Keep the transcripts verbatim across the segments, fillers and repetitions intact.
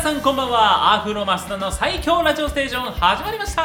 さんこんばんは。アフロマスタの最強ラジオステーション始まりました。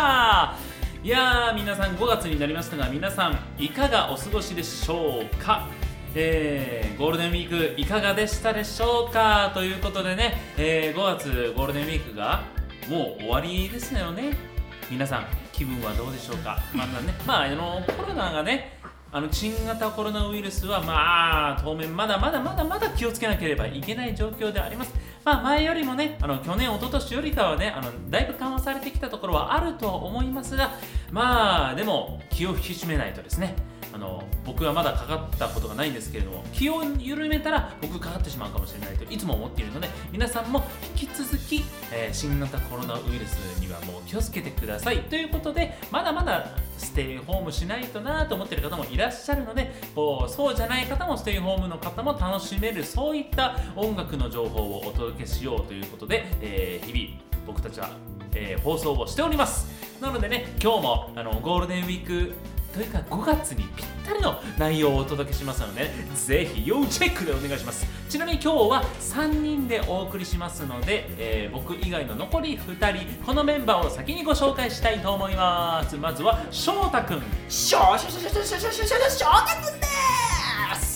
いやー皆さんごがつになりましたが、皆さんいかがお過ごしでしょうか。えー、ゴールデンウィークいかがでしたでしょうかということでね、えー、ごがつゴールデンウィークがもう終わりですよね。皆さん気分はどうでしょうか。まだね、まああのコロナがね、あの新型コロナウイルスはまあ当面まだまだまだまだ気をつけなければいけない状況であります。まあ前よりもね、あの去年一昨年よりかはね、あのだいぶ緩和されてきたところはあるとは思いますが、まあでも気を引き締めないとですね。あの僕はまだかかったことがないんですけれども、気を緩めたら僕かかってしまうかもしれないといつも思っているので、皆さんも引き続き、えー、新型コロナウイルスにはもう気をつけてくださいということで、まだまだステイホームしないとなと思っている方もいらっしゃるので、こうそうじゃない方もステイホームの方も楽しめる、そういった音楽の情報をお届けしようということで、えー、日々僕たちは、えー、放送をしております。なのでね、今日もあのゴールデンウィークというかごがつにぴったりの内容をお届けしますので、ね、ぜひ要チェックでお願いします。ちなみに今日はさんにんでお送りしますので、えー、僕以外の残りふたり、このメンバーを先にご紹介したいと思います。まずは翔太くん。 しょしょしょしょしょしょしょしょ翔太くんです。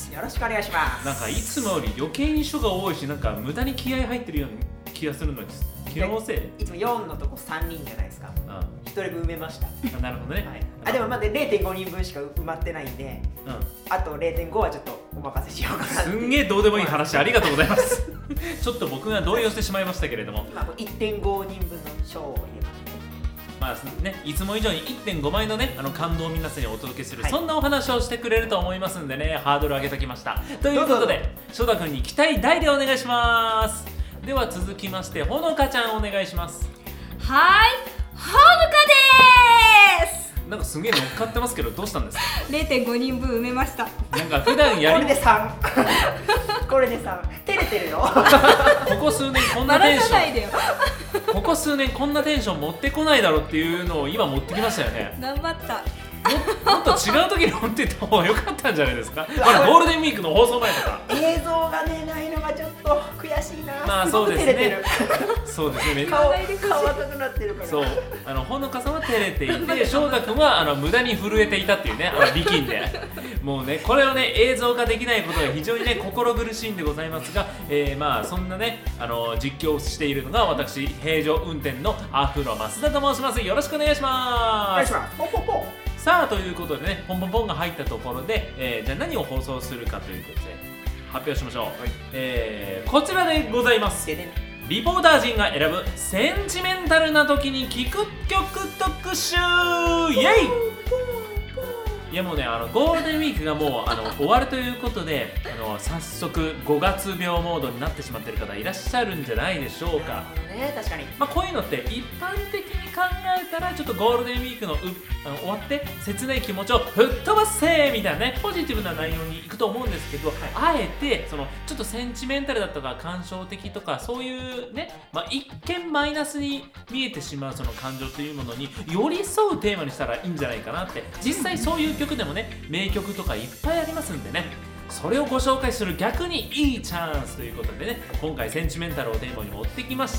よろしくお願いします。 なんかいつもより余計に書が多いし、なんか無駄に気合入ってるような気がするのです。気のせい。 いつもよんのとこさんにんじゃないですか。うん、ひとりぶん埋めました。 なるほどね。 はい、あでもまだ れいてんごにんぶんしか埋まってないんで、うん、あと れいてんご はちょっとお任せしようかな。 すんげえどうでもいい話ありがとうございます。ちょっと僕が動揺してしまいましたけれども、 今 いってんごにんぶんの賞を入れましたね。 まあね、いつも以上に いってんご 倍のね、あの感動を皆さんにお届けする、はい、そんなお話をしてくれると思いますんでね、ハードル上げときました。ということで、翔太君に期待大でお願いします。では続きまして、ほのかちゃんお願いします。 はい、ほのかでーす。 なんかすげえ乗っかってますけど、どうしたんですか。 れいてんごにんぶん埋めました。 なんか普段やりこれでさん。これでさん。照れてるよ。 ここ数年こんなテンション。 でよここ数年こんなテンション持ってこないだろうっていうのを今持ってきましたよね。 頑張った。 も, もっと違う時に持っていった方が良かったんじゃないですか。まだゴールデンウィークの放送前とか。 映像がねないのがちょっと悔しいな。 まあそうですね。そうですね。 顔顔赤くなってるから。 そう。あのほのかさんは照れていて、翔太君はあの無駄に震えていたっていうね、あの力んで。もうね、これをね映像化できないことが非常にね心苦しいんでございますが、えー、まあそんなねあの実況をしているのが私、平常運転のアフロ増田と申します。よろしくお願いします。 お願いします。ポンポンポン。 さあということでね、ポンポンポンが入ったところで、えー、じゃあ何を放送するかということで発表しましょう。はい、えー、こちらでございます。リポーター陣が選ぶセンチメンタルな時に聴く曲特集、イエイ。いやもうね、あのゴールデンウィークがもうあの終わるということで、あの早速ごがつ病モードになってしまっている方いらっしゃるんじゃないでしょうか。 ね、確かに。 まあこういうのって一般的に考えたらちょっとゴールデンウィークのうあの終わって切ない気持ちを吹っ飛ばせみたいなね、ポジティブな内容にいくと思うんですけど、はい、あえてそのちょっとセンチメンタルだとか感傷的とかそういうね、まあ、一見マイナスに見えてしまうその感情というものに寄り添うテーマにしたらいいんじゃないかなって。実際そういう曲でもね、名曲とかいっぱいありますんでね、それをご紹介する逆にいいチャンスということでね、今回センチメンタルをテーマに持ってきました。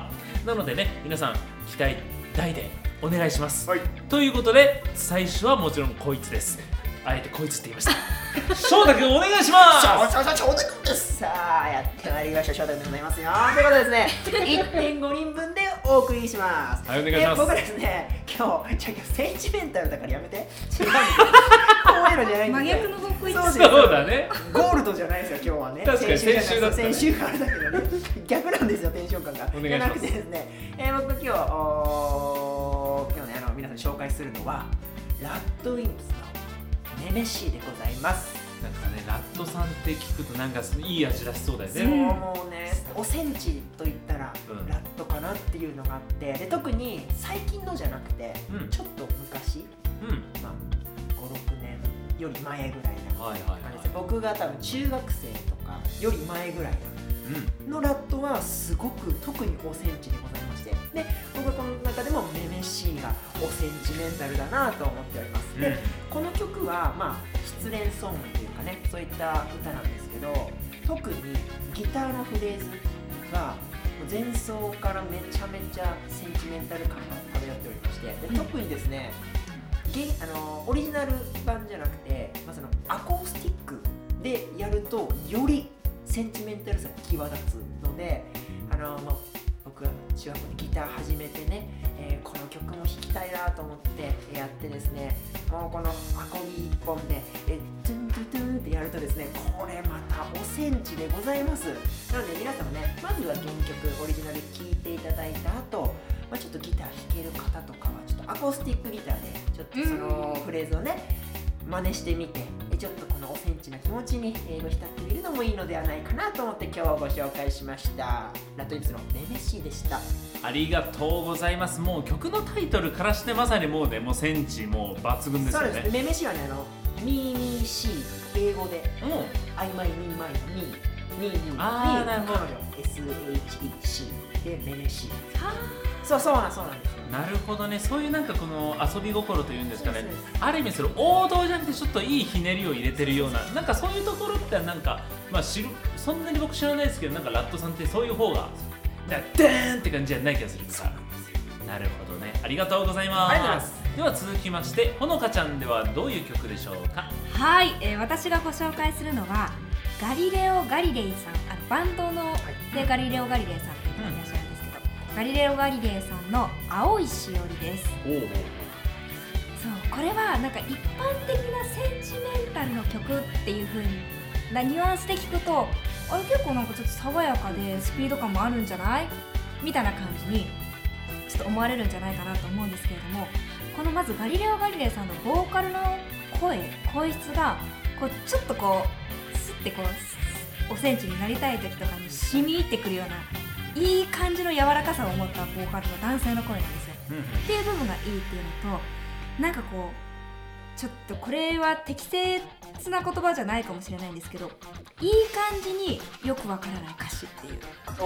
なのでね、皆さん期待大でお願いします、はい、ということで最初はもちろんこいつです。あえてこいつって言いました。翔太君お願いします。 翔太君です。さあやってまいりました。翔太君でございますよ。ということでですね、いってんごにんぶんでお送りします。 はい、お願いします。 僕ですね、今日じゃあセンチメンタルだからやめて。違うんですよ。こういうのじゃないんですよ。 真逆の方向行ってそうだね。 ゴールドじゃないですよ今日はね。 確かに先週だったね。 先週からだけどね、逆なんですよテンション感が。 お願いします。 じゃなくてですね、えー、僕今日お今日ねあの皆さんに紹介するのはラッドウィンプスのネメシーでございます。 なんかね、ラットさんって聞くとなんかいい味出しそうだよね。 そう、もうね、おセンチと言ったら、うん、ラットかなっていうのがあって、で特に最近のじゃなくて、うん、ちょっと昔、うんまあ、ご、ろくねんより前ぐらいな感じです。はいはいはい、僕が多分中学生とかより前ぐらいのラットはすごく特におセンチでございまして、で僕はこの中でもネメシーがおセンチメンタルだなと思っております。で、うん、この曲はまあ失恋ソングというかね、そういった歌なんですけど、特にギターのフレーズが前奏からめちゃめちゃセンチメンタル感が漂っておりまして、で特にですね、あのオリジナル版じゃなくて、まあ、そのアコースティックでやるとよりセンチメンタルさが際立つので、あの、まあ、僕は中学校でギター始めてね、えー、この曲も弾きたいなと思ってやってですね、もうこのアコギ一本でえトゥントゥトゥンってやるとですね、これまたおセンチでございます。なので皆さんもね、まずは原曲オリジナル聴いていただいた後、まあ、ちょっとギター弾ける方とかはちょっとアコースティックギターでちょっとそのフレーズをね真似してみて、ちょっとこのおセンチな気持ちに英語浸ってみるのもいいのではないかなと思って今日はご紹介しました。ラットイプスのめめしでした。 ありがとうございます。もう曲のタイトルからしてまさにもうね、もうセンチもう抜群ですよね。 そうですね。めめしはね、あのミーミーシー英語で、 うん、 アイマイミーマイミーミーミーあーなるほど、 彼女 エスエイチイーシー でめめし。そうそうなんそうなんですよ。 なるほどね。そういうなんかこの遊び心というんですかね、 そうですある意味それ王道じゃなくてちょっといいひねりを入れてるような、なんかそういうところってなんかまあ知るそんなに僕知らないですけど、なんかラットさんってそういう方がなんかデーンって感じじゃない気がするから。なるほどね。ありがとうございます。 ありがとうございます。 では続きましてほのかちゃんではどういう曲でしょうか。 はい、えー、私がご紹介するのはガリレオ・ガリレイさん、あのバンドのでガリレオ・ガリレイさんっていう方がいらっしゃるんですけど、うん、ガリレオ・ガリレイさんの青いしおりです。 おうおう。 そう、これはなんか一般的なセンチメンタルの曲っていう風なニュアンスで聞くと、あれ結構なんかちょっと爽やかでスピード感もあるんじゃないみたいな感じにちょっと思われるんじゃないかなと思うんですけれども、このまずガリレオ・ガリレイさんのボーカルの声声質がこうちょっとこうスッてこうおセンチになりたい時とかに染み入ってくるようないい感じの柔らかさを持ったボーカルの男性の声なんですよ、うん、っていう部分がいいっていうのと、なんかこうちょっとこれは適切な言葉じゃないかもしれないんですけど、いい感じによくわからない歌詞っていう。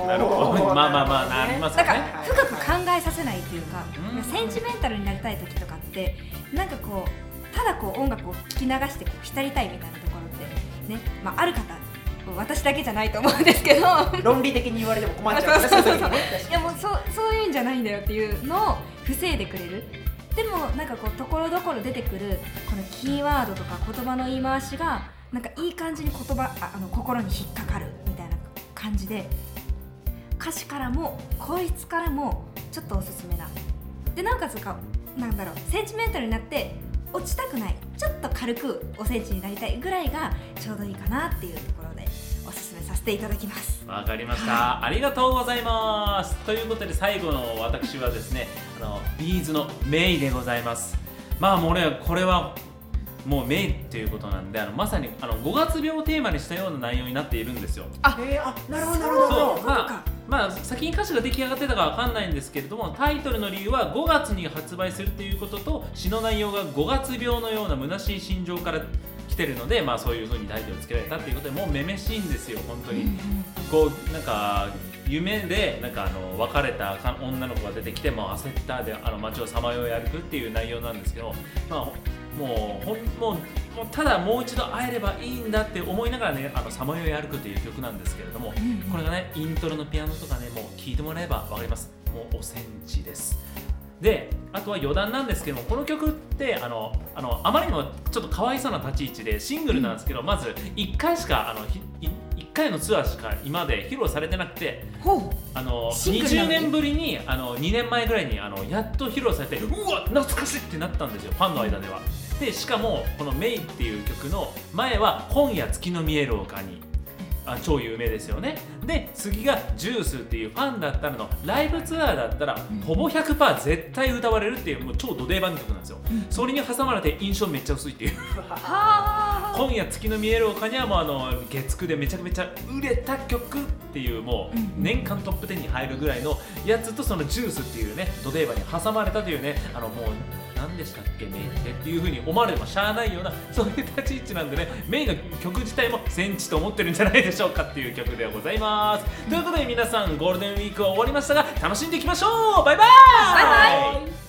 なるほど。まあまあまあなりますよね。 だから深く考えさせないっていうか、うん、センチメンタルになりたい時とかってなんかこうただこう音楽を聴き流してこう浸りたいみたいなところってね、まあある方、私だけじゃないと思うんですけど論理的に言われても困っちゃう。そうそうそう。 いやもうそうそういうんじゃないんだよっていうのを防いでくれる。でもなんかこうところどころ出てくるこのキーワードとか言葉の言い回しがなんかいい感じに言葉ああの心に引っかかるみたいな感じで、歌詞からも声質からもちょっとおすすめなで、なおかつかなんだろうセンチメンタルになって落ちたくない、ちょっと軽くおセンチになりたいぐらいがちょうどいいかなっていうところでおすすめさせていただきます。 わかりました、はい、ありがとうございます。ということで最後の私はですね、あのビーズのメイでございます。まあもうね、これはもうメイっていうことなんで、あのまさにあのごがつ病をテーマにしたような内容になっているんですよ。 あ、えー、あ、なるほどなるほど。 そう、まあ、まあ先に歌詞が出来上がってたかわかんないんですけれども、タイトルの理由はごがつに発売するっていうことと、詩の内容がごがつ病のような虚しい心情から来てるので、まあそういう風にタイトルつけられたっていうことで、もうめめしいんですよ本当に。こうなんか夢でなんかあの別れた女の子が出てきて、もう焦ったであの街をさまよい歩くっていう内容なんですけど、まあもうほんもうもうただもう一度会えればいいんだって思いながらね、あのさまよい歩くっていう曲なんですけれども、うんうん、これがねイントロのピアノとかね、もう聴いてもらえば分かります。もうおセンチです。で、あとは余談なんですけども、この曲ってあのあのあまりにもちょっとかわいそうな立ち位置でシングルなんですけど、うん、まずいっかいしかあのひいっかいのツアーしか今まで披露されてなくて、あのにじゅうねんぶりにあのにねんまえぐらいにあのやっと披露されて、うわ懐かしいってなったんですよ、ファンの間では。でしかもこのメイっていう曲の前は今夜月の見える丘に、あ超有名ですよね。で次がジュースっていうファンだったらのライブツアーだったら、うん、ほぼ ひゃくパーセント 絶対歌われるっていうもう超ド定番曲なんですよ、うん、それに挟まれて印象めっちゃ薄いっていう今夜月の見える丘にはもうあの月くでめちゃめちゃ売れた曲っていうもう年間トップじゅうに入るぐらいのやつと、そのジュースっていうねド定番に挟まれたというね、あのもう何でしたっけメイってっていう風に思われてもしゃあないようなそういう立ち位置なんでね、メイの曲自体もセンチと思ってるんじゃないでしょうかっていう曲でございます。ということで皆さんゴールデンウィークは終わりましたが楽しんでいきましょう。バイバイ。 バイバイ。